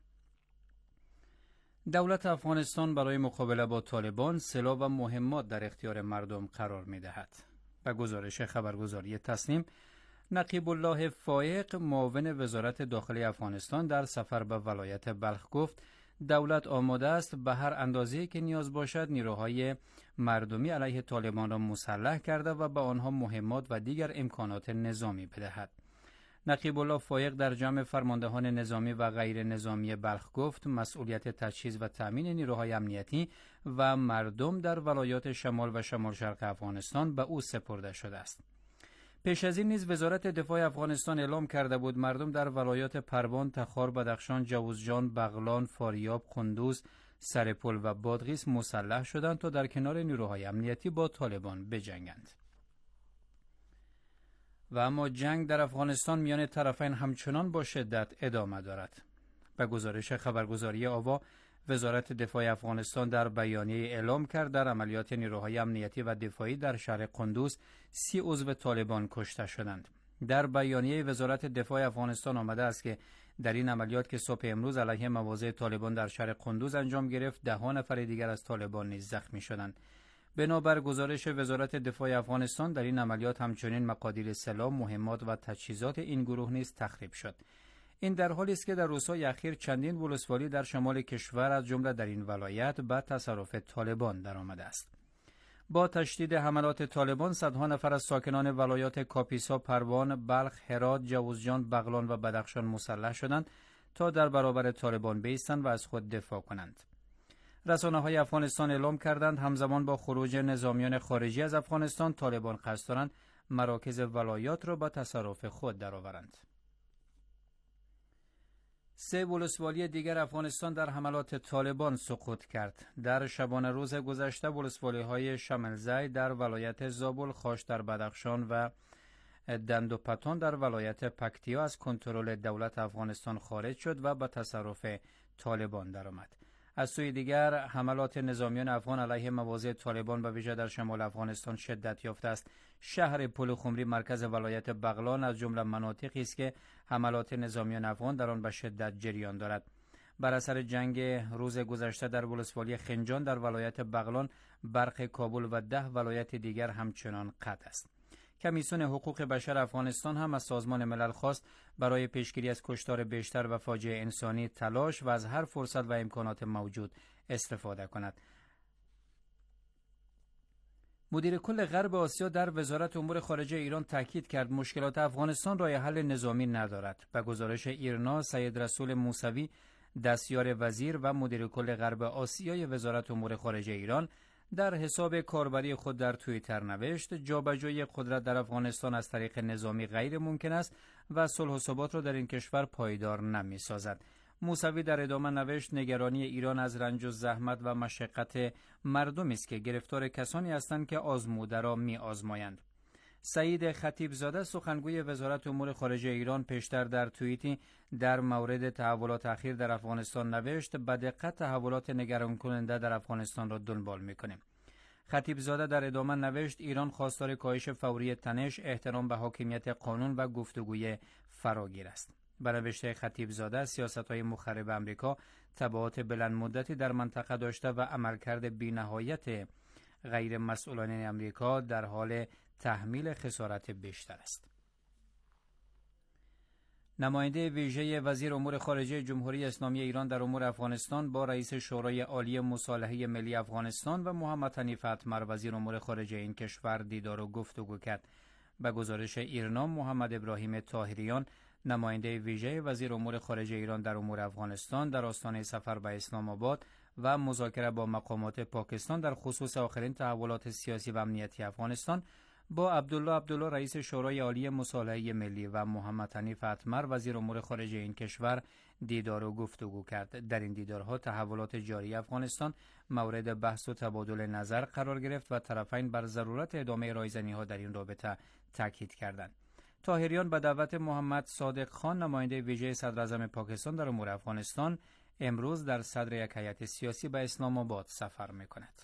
دولت افغانستان برای مقابله با طالبان سلاح و مهمات در اختیار مردم قرار می دهد. به گزارش خبرگزاری تسنیم، نقیب الله فایق معاون وزارت داخلی افغانستان در سفر به ولایت بلخ گفت دولت آماده است به هر اندازه‌ای که نیاز باشد نیروهای مردمی علیه طالبان را مسلح کرده و به آنها مهمات و دیگر امکانات نظامی بدهد. نقیب الله فایق در جمع فرماندهان نظامی و غیر نظامی بلخ گفت مسئولیت تجهیز و تامین نیروهای امنیتی و مردم در ولایات شمال و شمال شرق افغانستان به او سپرده شده است. پیش از این نیز وزارت دفاع افغانستان اعلام کرده بود مردم در ولایات پروان، تخار، بدخشان، جوزجان، بغلان، فاریاب، قندوز، سرپل و بادغیس مسلح شدند تا در کنار نیروهای امنیتی با طالبان بجنگند. و اما جنگ در افغانستان میان طرفین همچنان با شدت ادامه دارد. به گزارش خبرگزاری آوا، وزارت دفاع افغانستان در بیانیه اعلام کرد در عملیات نیروهای امنیتی و دفاعی در شهر قندوز 30 عضو طالبان کشته شدند. در بیانیه وزارت دفاع افغانستان آمده است که در این عملیات که صبح امروز علیه مواضع طالبان در شهر قندوز انجام گرفت، 10 نفر دیگر از طالبان نیز زخمی شدند. بنابر گزارش وزارت دفاع افغانستان در این عملیات همچنین مقادیر سلاح، مهمات و تجهیزات این گروه نیز تخریب شد. این در حالی است که در روزهای اخیر چندین ولسوالی در شمال کشور از جمله در این ولایت به تصرف طالبان درآمده است. با تشدید حملات طالبان، صدها نفر از ساکنان ولایات کاپیسا، پروان، بلخ، هرات، جوزجان، بغلان و بدخشان مسلح شدند تا در برابر طالبان بایستند و از خود دفاع کنند. رسانه‌های افغانستان اعلام کردند همزمان با خروج نظامیان خارجی از افغانستان، طالبان قصد دارند مراکز ولایات را به تصرف خود درآورند. 3 ولسوالی دیگر افغانستان در حملات طالبان سقوط کرد. در شبانه روز گذشته ولسوالی‌های شملزی در ولایت زابل، خاش در بدخشان و دندوپتان در ولایت پکتیا از کنترل دولت افغانستان خارج شد و به تصرف طالبان درآمد. از سوی دیگر حملات نظامیان افغان علیه مواضع طالبان به ویژه در شمال افغانستان شدت یافته است. شهر پلخمری مرکز ولایت بغلان از جمله مناطقی است که حملات نظامیان افغان در آن به شدت جریان دارد. بر اثر جنگ روز گذشته در ولسوالی خنجان در ولایت بغلان، برق کابل و 10 ولایت دیگر همچنان قطع است. کمیسیون حقوق بشر افغانستان هم از سازمان ملل خواست برای پیشگیری از کشتار بیشتر و فاجعه انسانی تلاش و از هر فرصت و امکانات موجود استفاده کند. مدیر کل غرب آسیا در وزارت امور خارجه ایران تاکید کرد مشکلات افغانستان راه حل نظامی ندارد. به گزارش ایرنا، سید رسول موسوی، دستیار وزیر و مدیر کل غرب آسیای وزارت امور خارجه ایران، در حساب کاربری خود در توییتر نوشت جابجایی قدرت در افغانستان از طریق نظامی غیر ممکن است و صلح و ثبات را در این کشور پایدار نمی سازد. موسوی در ادامه نوشت نگرانی ایران از رنج و زحمت و مشقت مردمی است که گرفتار کسانی هستند که آزموده را می آزمایند. سعید خطیبزاده سخنگوی وزارت امور خارجه ایران پیشتر در توییتی در مورد تحولات اخیر در افغانستان نوشت به دقت تحولات نگران کننده در افغانستان را دنبال می‌کنیم. خطیبزاده در ادامه نوشت ایران خواستار کاهش فوری تنش، احترام به حاکمیت قانون و گفتگوی فراگیر است. به نوشته خطیبزاده سیاست‌های مخرب آمریکا تبعات بلند مدتی در منطقه داشته و عملکرد بی‌نهایت غیر مسئولانه آمریکا در حال تحمیل خسارت بیشتر است. نماینده ویژه وزیر امور خارجه جمهوری اسلامی ایران در امور افغانستان با رئیس شورای عالی مصالحه ملی افغانستان و محمد حنیف اتمر وزیر امور خارجه این کشور دیدار و گفتگو کرد. به گزارش ایرنا، محمد ابراهیم طاهریان نماینده ویژه وزیر امور خارجه ایران در امور افغانستان در آستانه سفر به اسلام آباد و مذاکره با مقامات پاکستان در خصوص آخرین تحولات سیاسی و امنیتی افغانستان با عبدالله رئیس شورای عالی مصالحه ملی و محمد حنیف اتمر وزیر امور خارجه این کشور دیدار و گفتگو کرد. در این دیدارها تحولات جاری افغانستان مورد بحث و تبادل نظر قرار گرفت و طرفین بر ضرورت ادامه رایزنی‌ها در این رابطه تاکید کردند. طاهریان به دعوت محمد صادق خان نماینده ویژه صدر اعظم پاکستان در امور افغانستان امروز در صدر یک هیئت سیاسی به اسلام آباد سفر می‌کند.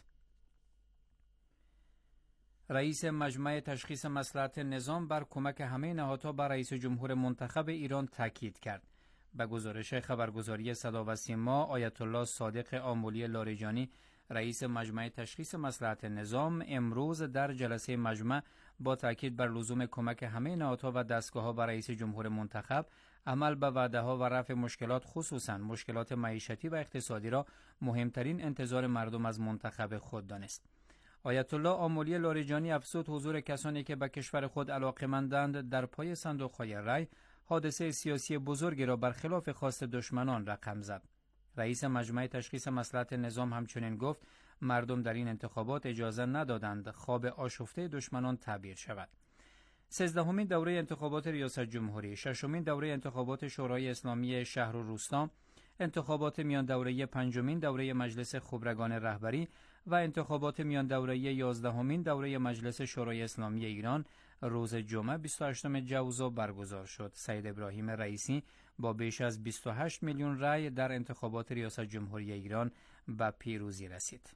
رئیس مجمع تشخیص مصلحت نظام بر کمک همه نهادها بر رئیس جمهور منتخب ایران تاکید کرد. به گزارش خبرگزاری صدا و سیما، آیت الله صادق آملی لاریجانی رئیس مجمع تشخیص مصلحت نظام امروز در جلسه مجمع با تاکید بر لزوم کمک همه نهادها و دستگاه‌ها بر رئیس جمهور منتخب عمل به وعده‌ها و رفع مشکلات خصوصاً مشکلات معیشتی و اقتصادی را مهمترین انتظار مردم از منتخب خود دانست. آیت الله آملی لاریجانی افزود حضور کسانی که به کشور خود علاقه‌مندند در پای صندوق‌های رای حادثه سیاسی بزرگی را برخلاف خواست دشمنان رقم زد. رئیس مجمع تشخیص مصلحت نظام همچنین گفت مردم در این انتخابات اجازه ندادند خواب آشفته دشمنان تعبیر شود. 13مین دوره انتخابات ریاست جمهوری، 6مین دوره انتخابات شورای اسلامی شهر و روستا، انتخابات میان دوره 5مین دوره مجلس خبرگان رهبری و انتخابات میان دوره 11مین دوره مجلس شورای اسلامی ایران روز جمعه 28 جوزا برگزار شد. سید ابراهیم رئیسی با بیش از 28 میلیون رای در انتخابات ریاست جمهوری ایران به پیروزی رسید.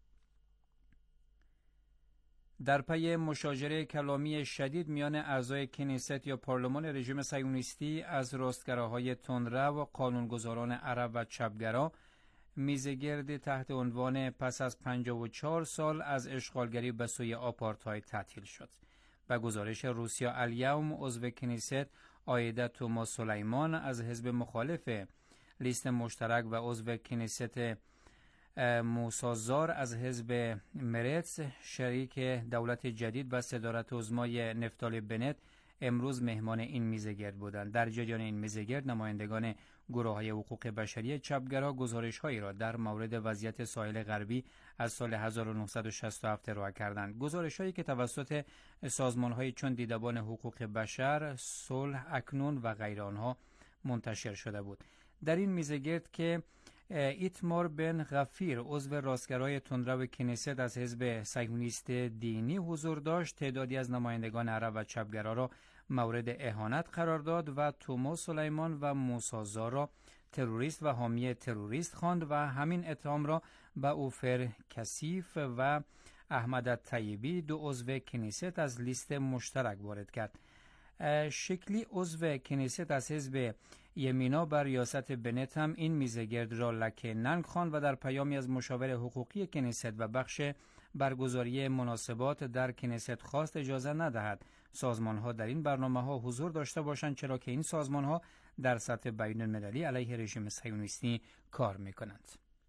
در پی مشاجره کلامی شدید میان اعضای کنیست یا پارلمان رژیم صهیونیستی از راستگراهای تندرو و قانونگذاران عرب و چپگرا، میزگرد تحت عنوان پس از 54 سال از اشغالگری به سوی آپارتاید تعطیل شد. به گزارش روسیا الیوم، عضو کنیست آیده توما سلیمان از حزب مخالف لیست مشترک و عضو کنیست موسازار از حزب مرتس شریک دولت جدید و صدارت عظمای نفتالی بنت امروز مهمان این میزگرد بودند. در جریان این میزگرد نمایندگان گروه‌های حقوق بشری چپگرا گزارش‌هایی را در مورد وضعیت ساحل غربی از سال 1967 ارائه کردند. گزارش‌هایی که توسط سازمان‌های چون دیدبان حقوق بشر، صلح اکنون و غیر آنها منتشر شده بود. در این میزگرد که ایتمار بن غفیر عضو راستگرای تندرو کنیست از حزب صهیونیست دینی حضور داشت، تعدادی از نمایندگان عرب و چپگرا را مورد اهانت قرار داد و توما سلیمان و موسازار را تروریست و حامی تروریست خواند و همین اتهام را به اوفر کثیف و احمد طیبی دو عضو کنیست از لیست مشترک وارد کرد. شکلی عضو کنیست از حزب یمینا بر ریاست بنت هم این میزگرد را لکه ننگ خواند و در پیامی از مشاور حقوقی کنیست و بخش برگزاری مناسبات در کنیست خواست اجازه ندهد سازمان‌ها در این برنامه‌ها حضور داشته باشند، چرا که این سازمان‌ها در سطح بین‌المللی علیه رژیم صهیونیستی کار می‌کنند.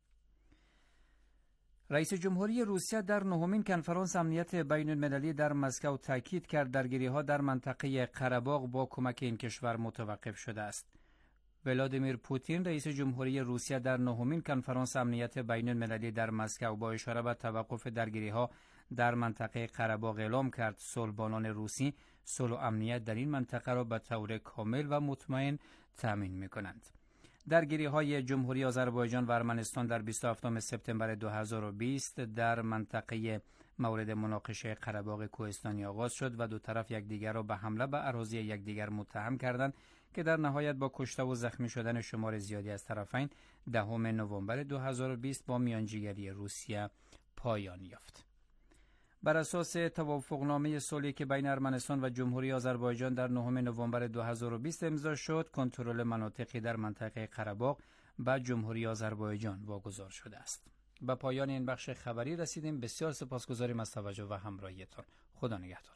رئیس جمهوری روسیه در 9مین کنفرانس امنیت بین‌المللی در مسکو تاکید کرد درگیری‌ها در منطقه قره‌باغ با کمک این کشور متوقف شده است. ولادیمیر پوتین رئیس جمهوری روسیه در 9مین کنفرانس امنیت بین‌المللی در مسکو با اشاره به توقف درگیری‌ها در منطقه قره‌باغ اعلام کرد صلح‌بانان روسی صلح و امنیت در این منطقه را به طور کامل و مطمئن تامین می‌کنند. درگیری‌های جمهوری آذربایجان و ارمنستان در 27 سپتامبر 2020 در منطقه مورد مناقشه قره‌باغ کوهستانی آغاز شد و دو طرف یکدیگر را به حمله به اراضی یکدیگر متهم کردند که در نهایت با کشته و زخمی شدن شمار زیادی از طرفین 10 نوامبر 2020 با میانجیگری روسیه پایان یافت. بر اساس توافقنامه صلحی که بین ارمنستان و جمهوری آذربایجان در 9 نوامبر 2020 امضا شد، کنترل مناطقی در منطقه قره‌باغ به جمهوری آذربایجان واگذار شده است. به پایان این بخش خبری رسیدیم. بسیار سپاسگزاریم از توجه و همراهیتان. خدا نگهدار.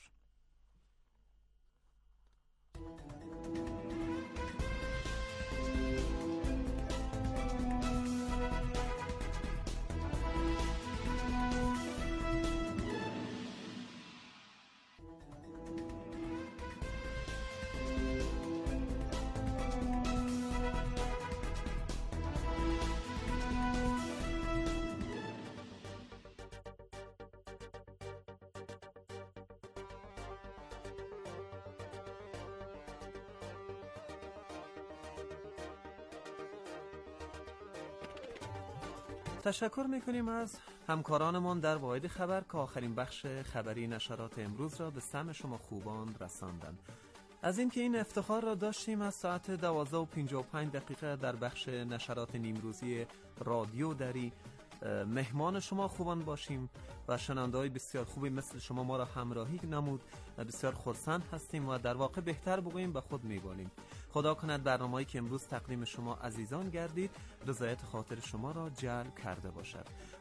تشکر میکنیم از همکارانمان در واحد خبر که آخرین بخش خبری نشرات امروز را به سمع شما خوبان رساندند. از اینکه این افتخار را داشتیم از ساعت 12:55 در بخش نشرات نیمروزی رادیو دری مهمان شما خوبان باشیم و شنونده‌های بسیار خوبی مثل شما ما را همراهی نمود و بسیار خرسند هستیم و در واقع بهتر بگوییم به خود می‌بالیم. خدا کند برنامه‌ای که امروز تقدیم شما عزیزان گردید رضایت خاطر شما را جلب کرده باشد.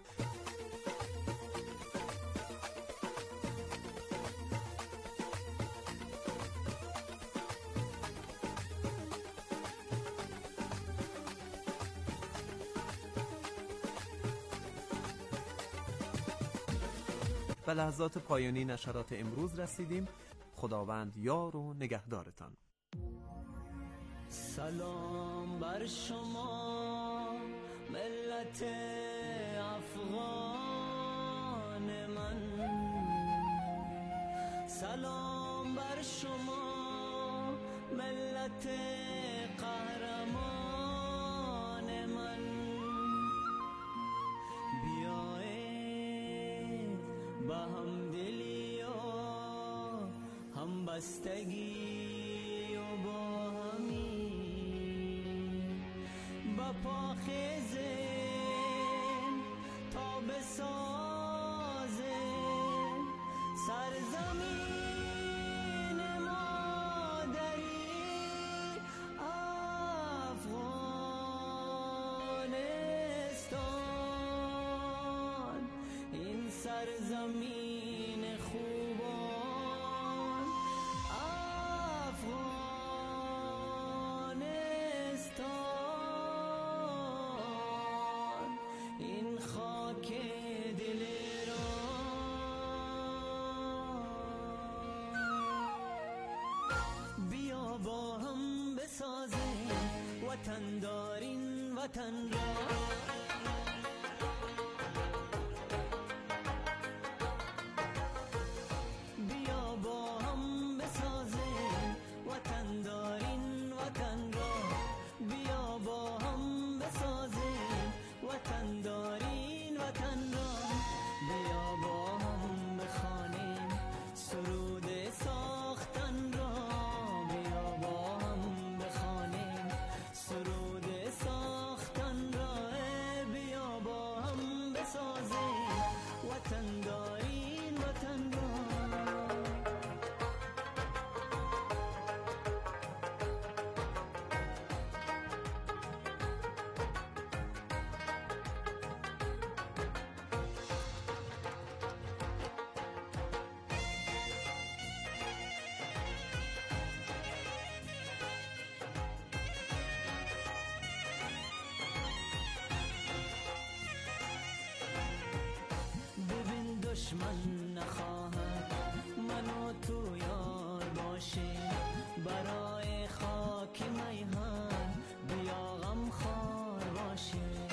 به لحظات پایانی نشرات امروز رسیدیم. خداوند یار و نگهدارتان. سلام بر شما ملت افغان من، سلام بر شما ملت قهرمان من. بیایید با همدلی و همبستگی و با همی با پاخیزیم تا بسازیم سرزمین مادری افغانستان. این سرزمین خوبان افغانستان، این خاک دل ایران. بیا با هم بسازیم وطن دارین وطن را، بیا با هم بسازیم وطن دارین وطن را، بیا با هم بسازیم وطن دارین وطن را. بیا با هم بخوانیم سرود ساختن را، بیا با هم بخوانیم سرود ساختن را. بیا با هم بسازیم وطن دارین وطن را. ببین دشمن نخواهد من و تو یار باشیم، برای خاک میهن بیا غم خوار باشیم.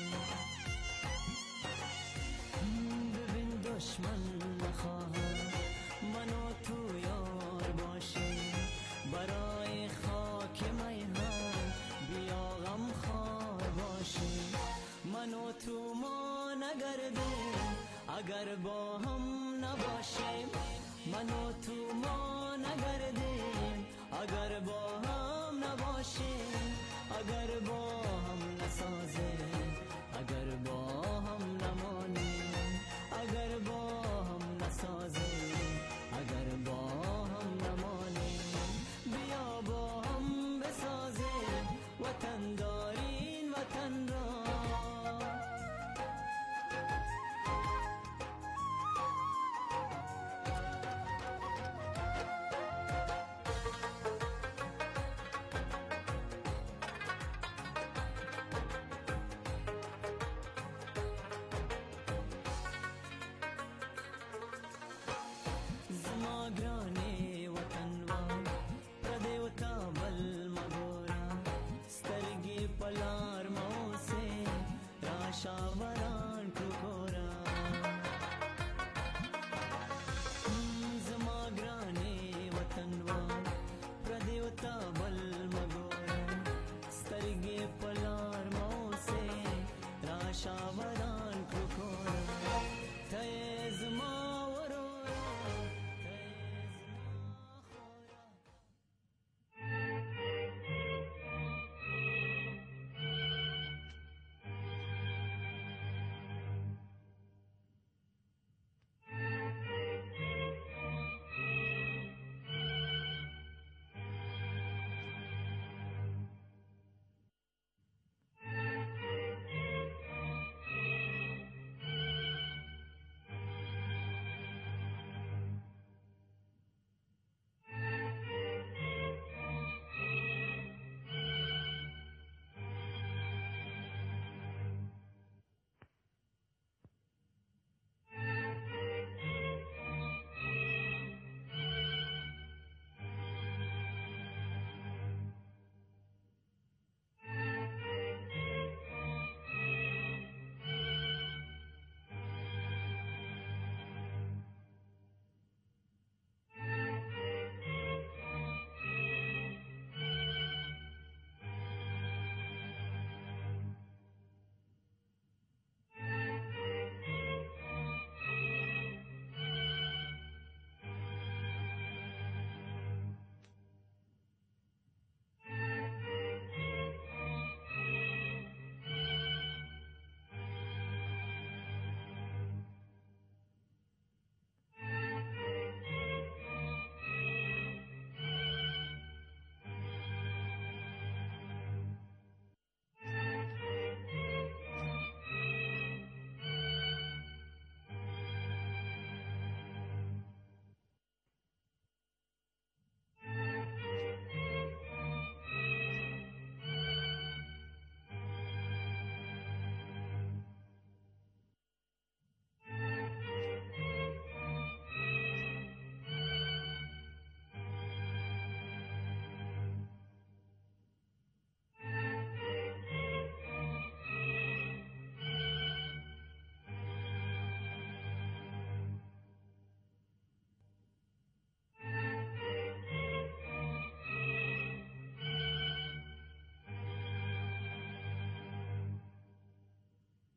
ببین دشمن نخواهد من و تو یار باشیم، برای خاک میهن بیا غم خوار باشیم. من و تو ما نگردیم اگر با هم نباشیم، من و تو ما نگردیم اگر با هم نباشیم، اگر با هم نسازیم اگر با هم